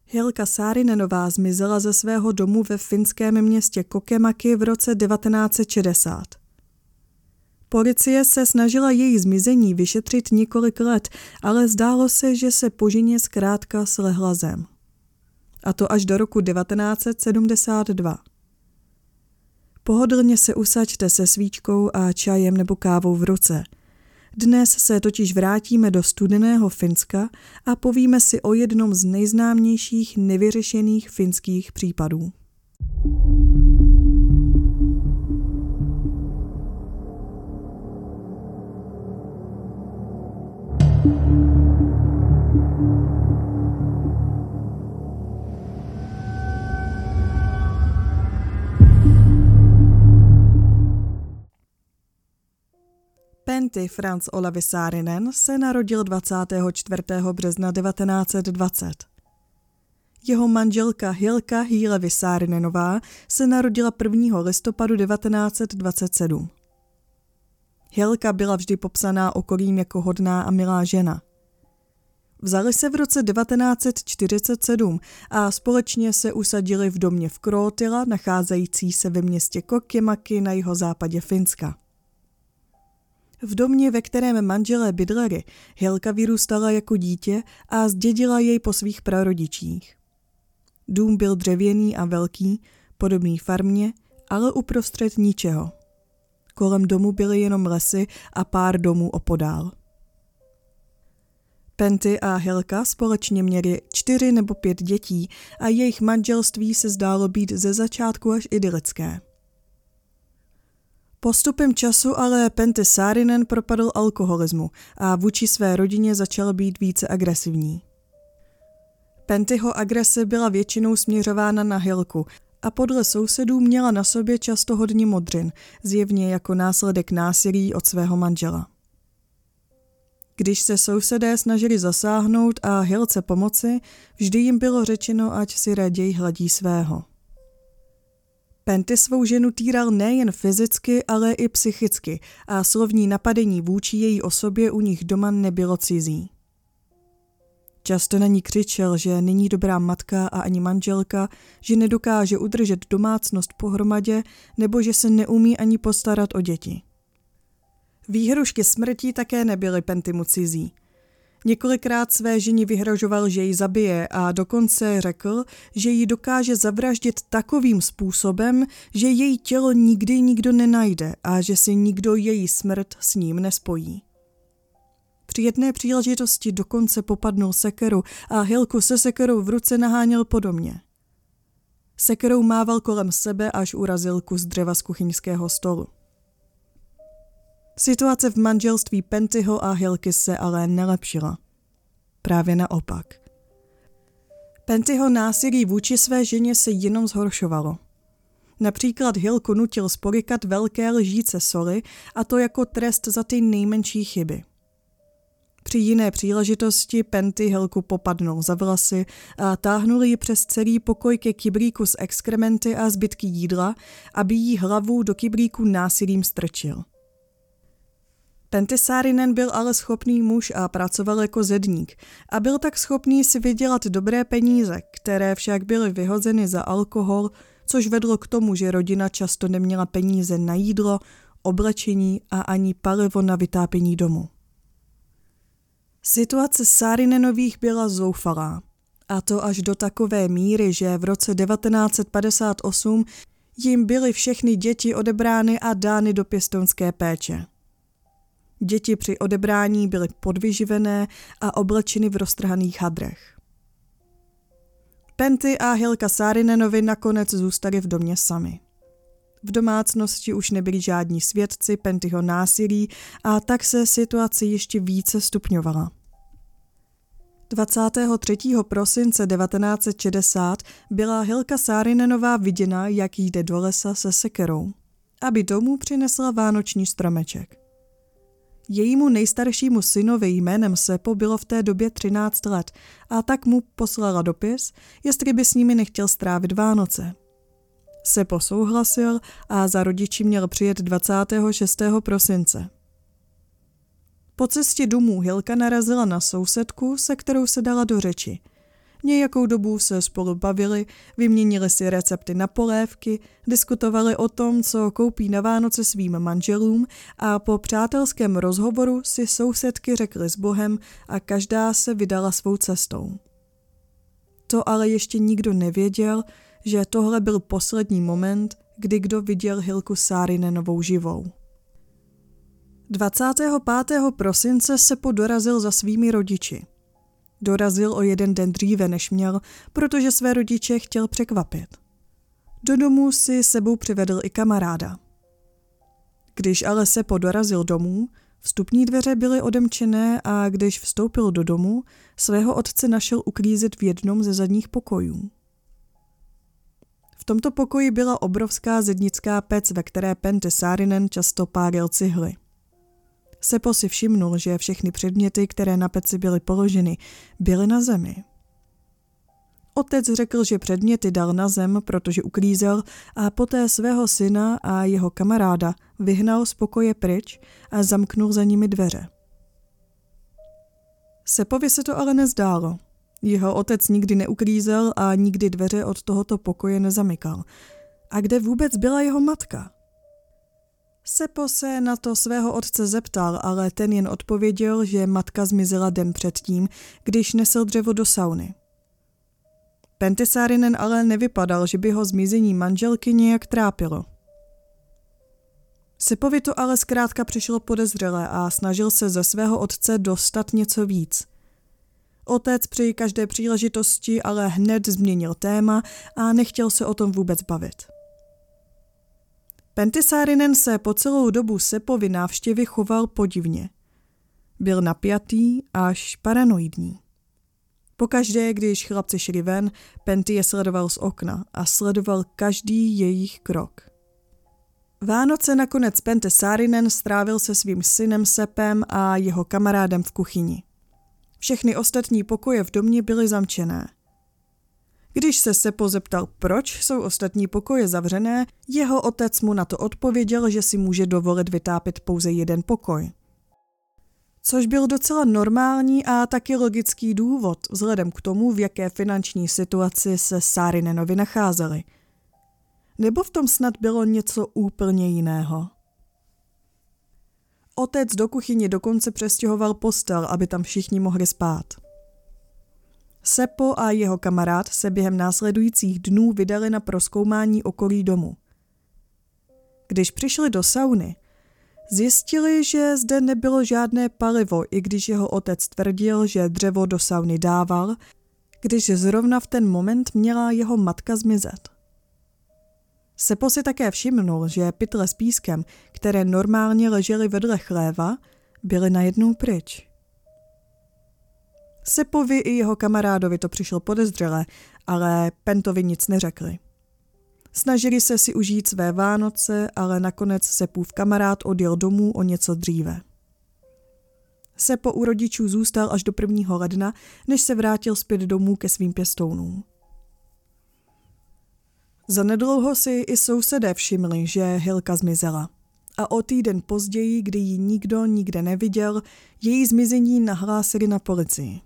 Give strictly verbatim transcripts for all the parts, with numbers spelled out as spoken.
Hilka Saarinenová zmizela ze svého domu ve finském městě Kokemaki v roce devatenáct set šedesát. Policie se snažila její zmizení vyšetřit několik let, ale zdálo se, že se po ženě zkrátka slehla zem. A to až do roku devatenáct set sedmdesát dva. Pohodlně se usaďte se svíčkou a čajem nebo kávou v ruce. Dnes se totiž vrátíme do studeného Finska a povíme si o jednom z nejznámějších nevyřešených finských případů. Pentti Frans Olavi Saarinen se narodil dvacátého čtvrtého března devatenáct set dvacet. Jeho manželka Hilka Hiilevi Saarinenová se narodila prvního listopadu devatenáct set dvacet sedm. Hilka byla vždy popsaná okolím jako hodná a milá žena. Vzali se v roce devatenáct set čtyřicet sedm a společně se usadili v domě v Krootila, nacházející se ve městě Kokemaki na jihozápadě Finska. V domě, ve kterém manželé bydleli, Hilka vyrůstala jako dítě a zdědila jej po svých prarodičích. Dům byl dřevěný a velký, podobný farmě, ale uprostřed ničeho. Kolem domu byly jenom lesy a pár domů opodál. Pentti a Hilka společně měli čtyři nebo pět dětí a jejich manželství se zdálo být ze začátku až idylické. Postupem času ale Pentti Saarinen propadl alkoholismu a vůči své rodině začal být více agresivní. Penttiho agrese byla většinou směřována na Hilku a podle sousedů měla na sobě často hodně modřin, zjevně jako následek násilí od svého manžela. Když se sousedé snažili zasáhnout a Hilce pomoci, vždy jim bylo řečeno, ať si raději hladí svého. Pentti svou ženu týral nejen fyzicky, ale i psychicky a slovní napadení vůči její osobě u nich doma nebylo cizí. Často na ní křičel, že není dobrá matka a ani manželka, že nedokáže udržet domácnost pohromadě nebo že se neumí ani postarat o děti. Výhrušky smrti také nebyly Penttimu cizí. Několikrát své ženě vyhrožoval, že ji zabije a dokonce řekl, že ji dokáže zavraždit takovým způsobem, že její tělo nikdy nikdo nenajde a že si nikdo její smrt s ním nespojí. Při jedné příležitosti dokonce popadnul sekeru a Hilku se sekerou v ruce naháněl po domě. Sekerou mával kolem sebe, až urazil kus dřeva z kuchyňského stolu. Situace v manželství Penttiho a Hilky se ale nelepšila. Právě naopak. Penttiho násilí vůči své ženě se jenom zhoršovalo. Například Hilku nutil spolykat velké lžíce soli, a to jako trest za ty nejmenší chyby. Při jiné příležitosti Pentti Hilku popadnul za vlasy a táhnul ji přes celý pokoj ke kyblíku s exkrementy a zbytky jídla, aby jí hlavu do kyblíku násilím strčil. Pentti Saarinen byl ale schopný muž a pracoval jako zedník a byl tak schopný si vydělat dobré peníze, které však byly vyhozeny za alkohol, což vedlo k tomu, že rodina často neměla peníze na jídlo, oblečení a ani palivo na vytápění domu. Situace Saarinenových byla zoufalá, a to až do takové míry, že v roce devatenáct set padesát osm jim byly všechny děti odebrány a dány do pěstounské péče. Děti při odebrání byly podvyživené a oblečeny v roztrhaných hadrech. Pentti a Hilka Saarinenovi nakonec zůstali v domě sami. V domácnosti už nebyli žádní svědci Penttiho násilí a tak se situace ještě více stupňovala. dvacátého třetího prosince devatenáct set šedesát byla Hilka Saarinenová viděna, jak jde do lesa se sekerou, aby domů přinesla vánoční stromeček. Jejímu nejstaršímu synovi jménem Seppo bylo v té době třináct let a tak mu poslala dopis, jestli by s nimi nechtěl strávit Vánoce. Seppo souhlasil a za rodiči měl přijet dvacátého šestého prosince. Po cestě domů Hilka narazila na sousedku, se kterou se dala do řeči. Nějakou dobu se spolu bavili, vyměnili si recepty na polévky, diskutovali o tom, co koupí na Vánoce svým manželům a po přátelském rozhovoru si sousedky řekly s Bohem a každá se vydala svou cestou. To ale ještě nikdo nevěděl, že tohle byl poslední moment, kdy kdo viděl Hilku Saarinenovou živou. dvacátého pátého prosince Seppo dorazil za svými rodiči. Dorazil o jeden den dříve, než měl, protože své rodiče chtěl překvapit. Do domu si sebou přivedl i kamaráda. Když ale Seppo dorazil domů, vstupní dveře byly odemčené a když vstoupil do domu, svého otce našel uklízet v jednom ze zadních pokojů. V tomto pokoji byla obrovská zednická pec, ve které Pentti Saarinen často pálil cihly. Seppo si všimnul, že všechny předměty, které na peci byly položeny, byly na zemi. Otec řekl, že předměty dal na zem, protože uklízel a poté svého syna a jeho kamaráda vyhnal z pokoje pryč a zamknul za nimi dveře. Seppovi se to ale nezdálo. Jeho otec nikdy neuklízel a nikdy dveře od tohoto pokoje nezamykal. A kde vůbec byla jeho matka? Seppo se na to svého otce zeptal, ale ten jen odpověděl, že matka zmizela den předtím, když nesl dřevo do sauny. Pentti Saarinen ale nevypadal, že by ho zmizení manželky nějak trápilo. Seppovi to ale zkrátka přišlo podezřelé a snažil se ze svého otce dostat něco víc. Otec při každé příležitosti ale hned změnil téma a nechtěl se o tom vůbec bavit. Pentti Saarinen se po celou dobu Seppovy návštěvy choval podivně. Byl napjatý až paranoidní. Pokaždé, když chlapci šli ven, Pentti je sledoval z okna a sledoval každý jejich krok. Vánoce nakonec Pentti Saarinen strávil se svým synem Seppem a jeho kamarádem v kuchyni. Všechny ostatní pokoje v domě byly zamčené. Když se Seppo zeptal, proč jsou ostatní pokoje zavřené, jeho otec mu na to odpověděl, že si může dovolit vytápět pouze jeden pokoj. Což byl docela normální a taky logický důvod, vzhledem k tomu, v jaké finanční situaci se Saarinenovi nacházeli. Nebo v tom snad bylo něco úplně jiného. Otec do kuchyně dokonce přestěhoval postel, aby tam všichni mohli spát. Seppo a jeho kamarád se během následujících dnů vydali na prozkoumání okolí domu. Když přišli do sauny, zjistili, že zde nebylo žádné palivo, i když jeho otec tvrdil, že dřevo do sauny dával, když zrovna v ten moment měla jeho matka zmizet. Seppo si také všimnul, že pytle s pískem, které normálně ležely vedle chléva, byly najednou pryč. Seppovi i jeho kamarádovi to přišlo podezřelé, ale Pentovi nic neřekli. Snažili se si užít své Vánoce, ale nakonec Seppův kamarád odjel domů o něco dříve. Seppo u rodičů zůstal až do prvního ledna, než se vrátil zpět domů ke svým pěstounům. Zanedlouho si i sousedé všimli, že Hilka zmizela. A o týden později, kdy ji nikdo nikde neviděl, její zmizení nahlásili na policii.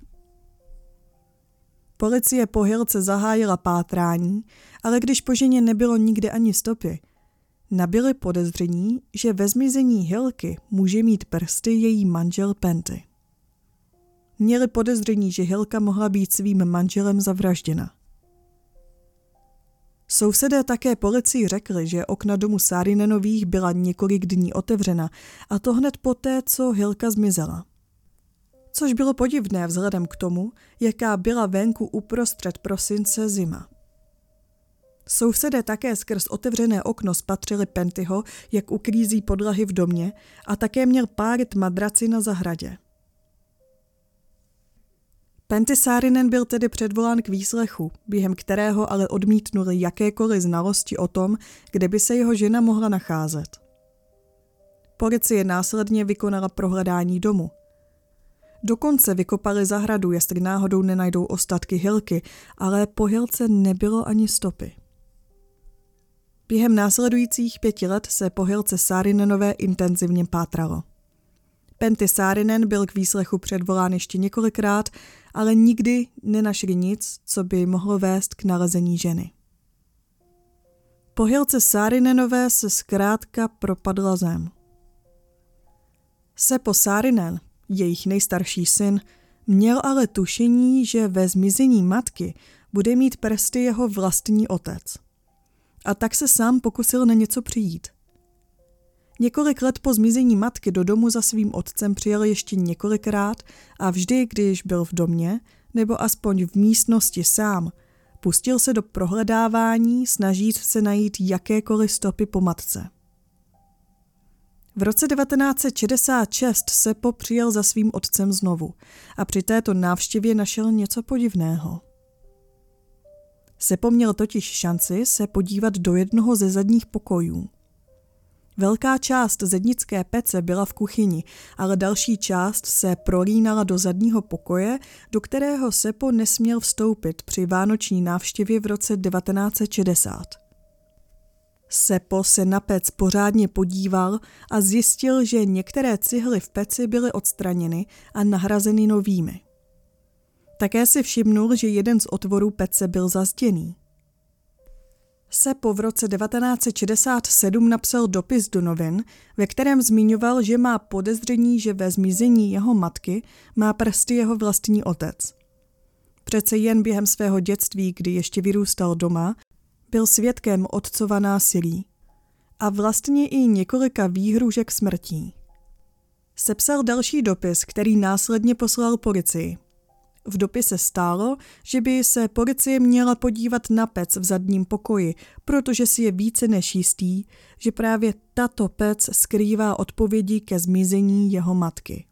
Policie po Hilce zahájila pátrání, ale když po ženě nebylo nikde ani stopy, nabyli podezření, že ve zmizení Hilky může mít prsty její manžel Pentti. Měli podezření, že Hilka mohla být svým manželem zavražděna. Sousedé také policii řekli, že okna domu Saarinenových byla několik dní otevřena, a to hned poté, co Hilka zmizela. Což bylo podivné vzhledem k tomu, jaká byla venku uprostřed prosince zima. Sousedé také skrz otevřené okno spatřili Penttiho, jak uklízí podlahy v domě, a také měl pálit madraci na zahradě. Pentti Saarinen byl tedy předvolán k výslechu, během kterého ale odmítnul jakékoliv znalosti o tom, kde by se jeho žena mohla nacházet. Policie následně vykonala prohledání domu. Dokonce vykopali zahradu, jestli náhodou nenajdou ostatky Hilky, ale po Hilce nebylo ani stopy. Během následujících pěti let se po Hilce Saarinenové intenzivně pátralo. Pentti Saarinen byl k výslechu předvolán ještě několikrát, ale nikdy nenašli nic, co by mohlo vést k nalezení ženy. Po Hilce Saarinenové se zkrátka propadla zem. Seppo Saarinen, jejich nejstarší syn, měl ale tušení, že ve zmizení matky bude mít prsty jeho vlastní otec. A tak se sám pokusil na něco přijít. Několik let po zmizení matky do domu za svým otcem přijel ještě několikrát a vždy, když byl v domě, nebo aspoň v místnosti sám, pustil se do prohledávání, snažit se najít jakékoliv stopy po matce. V roce devatenáct set šedesát šest Seppo přijel za svým otcem znovu a při této návštěvě našel něco podivného. Seppo měl totiž šanci se podívat do jednoho ze zadních pokojů. Velká část zednické pece byla v kuchyni, ale další část se prolínala do zadního pokoje, do kterého Seppo nesměl vstoupit při vánoční návštěvě v roce devatenáct set šedesát. Seppo se na pec pořádně podíval a zjistil, že některé cihly v peci byly odstraněny a nahrazeny novými. Také si všimnul, že jeden z otvorů pece byl zazděný. Seppo v roce devatenáct set šedesát sedm napsal dopis do novin, ve kterém zmiňoval, že má podezření, že ve zmizení jeho matky má prsty jeho vlastní otec. Přece jen během svého dětství, kdy ještě vyrůstal doma, byl svědkem otcova násilí a vlastně i několika výhrůžek smrtí. Sepsal další dopis, který následně poslal policii. V dopise stálo, že by se policie měla podívat na pec v zadním pokoji, protože si je více než jistý, že právě tato pec skrývá odpovědi ke zmizení jeho matky.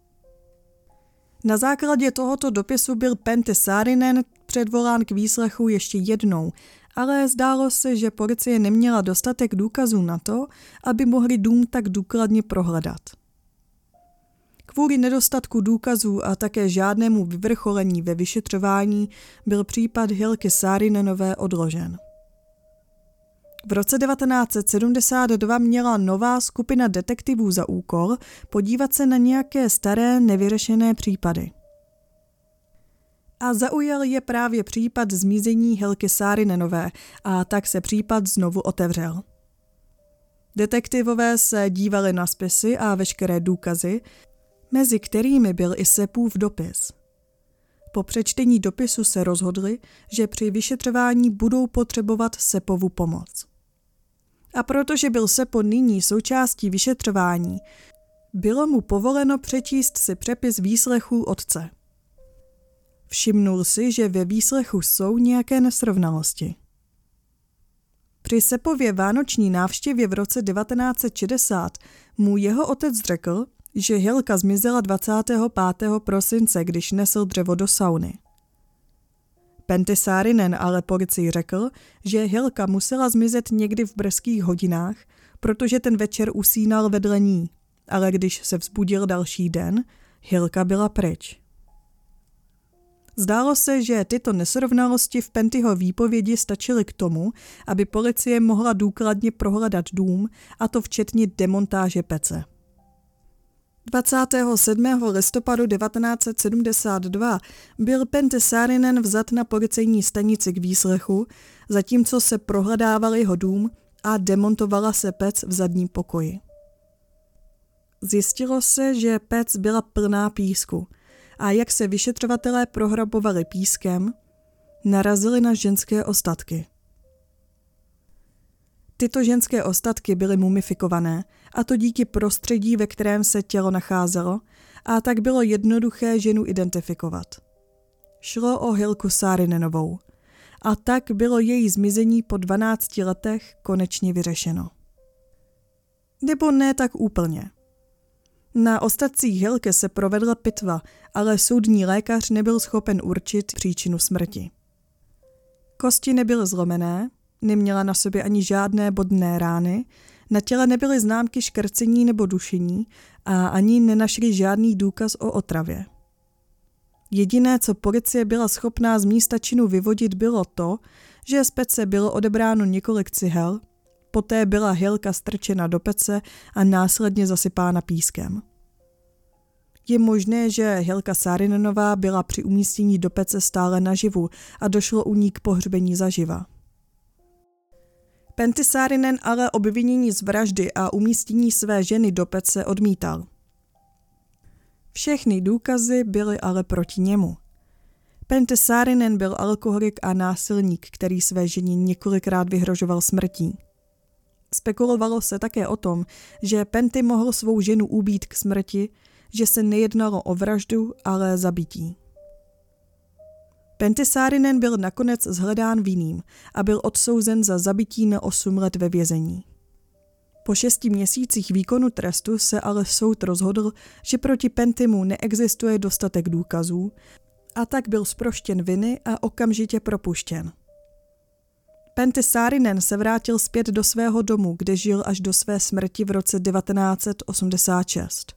Na základě tohoto dopisu byl Pentti Saarinen předvolán k výslechu ještě jednou, ale zdálo se, že policie neměla dostatek důkazů na to, aby mohli dům tak důkladně prohledat. Kvůli nedostatku důkazů a také žádnému vyvrcholení ve vyšetřování byl případ Hilky Saarinenové odložen. V roce devatenáct set sedmdesát dva měla nová skupina detektivů za úkol podívat se na nějaké staré nevyřešené případy. A zaujal je právě případ zmizení Hilky Saarinenové a tak se případ znovu otevřel. Detektivové se dívali na spisy a veškeré důkazy, mezi kterými byl i Seppův dopis. Po přečtení dopisu se rozhodli, že při vyšetřování budou potřebovat Seppovu pomoc. A protože byl Seppo nyní součástí vyšetřování, bylo mu povoleno přečíst si přepis výslechů otce. Všimnul si, že ve výslechu jsou nějaké nesrovnalosti. Při Seppově vánoční návštěvě v roce devatenáct set šedesát mu jeho otec řekl, že Hilka zmizela dvacátého pátého prosince, když nesl dřevo do sauny. Pentti Saarinen ale policii řekl, že Hilka musela zmizet někdy v brzkých hodinách, protože ten večer usínal vedle ní, ale když se vzbudil další den, Hilka byla pryč. Zdálo se, že tyto nesrovnalosti v Penttiho výpovědi stačily k tomu, aby policie mohla důkladně prohledat dům, a to včetně demontáže pece. dvacátého sedmého listopadu devatenáct set sedmdesát dva byl Pentti Saarinen vzat na policejní stanici k výslechu, zatímco se prohledával jeho dům a demontovala se pec v zadním pokoji. Zjistilo se, že pec byla plná písku a jak se vyšetřovatelé prohrabovali pískem, narazili na ženské ostatky. Tyto ženské ostatky byly mumifikované, a to díky prostředí, ve kterém se tělo nacházelo, a tak bylo jednoduché ženu identifikovat. Šlo o Hilku Saarinenovou, a tak bylo její zmizení po dvanácti letech konečně vyřešeno. Nebo ne tak úplně. Na ostatcích Hilky se provedla pitva, ale soudní lékař nebyl schopen určit příčinu smrti. Kosti nebyly zlomené, neměla na sobě ani žádné bodné rány, na těle nebyly známky škrcení nebo dušení a ani nenašli žádný důkaz o otravě. Jediné, co policie byla schopná z místa činu vyvodit, bylo to, že z pece bylo odebráno několik cihel, poté byla Hilka strčena do pece a následně zasypána pískem. Je možné, že Hilka Saarinenová byla při umístění do pece stále naživu a došlo u ní k pohřbení zaživa. Pentti Saarinen ale obvinění z vraždy a umístění své ženy do pece odmítal. Všechny důkazy byly ale proti němu. Pentti Saarinen byl alkoholik a násilník, který své ženě několikrát vyhrožoval smrtí. Spekulovalo se také o tom, že Pentti mohl svou ženu ubít k smrti, že se nejednalo o vraždu, ale zabití. Pentti Saarinen byl nakonec shledán vinným a byl odsouzen za zabití na osm let ve vězení. Po šesti měsících výkonu trestu se ale soud rozhodl, že proti Penttimu neexistuje dostatek důkazů, a tak byl zproštěn viny a okamžitě propuštěn. Pentti Saarinen se vrátil zpět do svého domu, kde žil až do své smrti v roce devatenáct set osmdesát šest.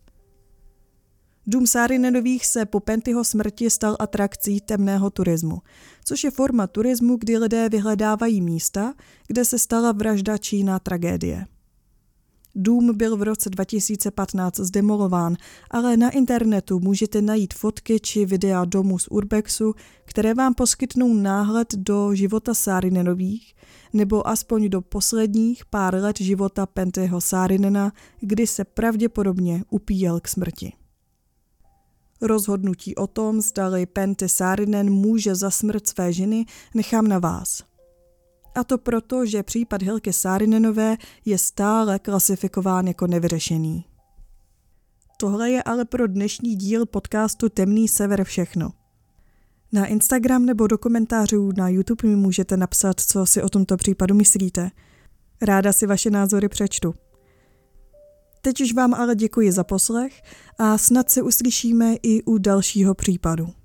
Dům Saarinenových se po Penttiho smrti stal atrakcí temného turismu, což je forma turismu, kdy lidé vyhledávají místa, kde se stala vražda či jiná tragédie. Dům byl v roce dva tisíce patnáct zdemolován, ale na internetu můžete najít fotky či videa domu z urbexu, které vám poskytnou náhled do života Saarinenových nebo aspoň do posledních pár let života Penttiho Saarinena, kdy se pravděpodobně upíjel k smrti. Rozhodnutí o tom, zdali Pentti Saarinen může za smrt své ženy, nechám na vás. A to proto, že případ Hilky Saarinenové je stále klasifikován jako nevyřešený. Tohle je ale pro dnešní díl podcastu Temný sever všechno. Na Instagram nebo do komentářů na YouTube mi můžete napsat, co si o tomto případu myslíte. Ráda si vaše názory přečtu. Teď už vám ale děkuji za poslech a snad se uslyšíme i u dalšího případu.